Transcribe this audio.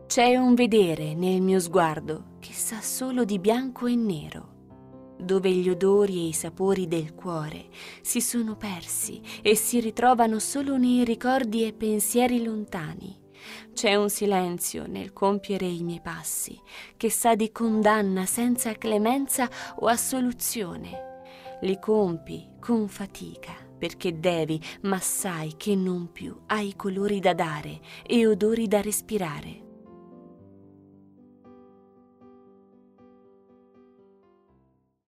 C'è un vedere nel mio sguardo che sa solo di bianco e nero, dove gli odori e i sapori del cuore si sono persi e si ritrovano solo nei ricordi e pensieri lontani. C'è un silenzio nel compiere i miei passi che sa di condanna senza clemenza o assoluzione. Li compi con fatica perché devi, ma sai che non più hai colori da dare e odori da respirare.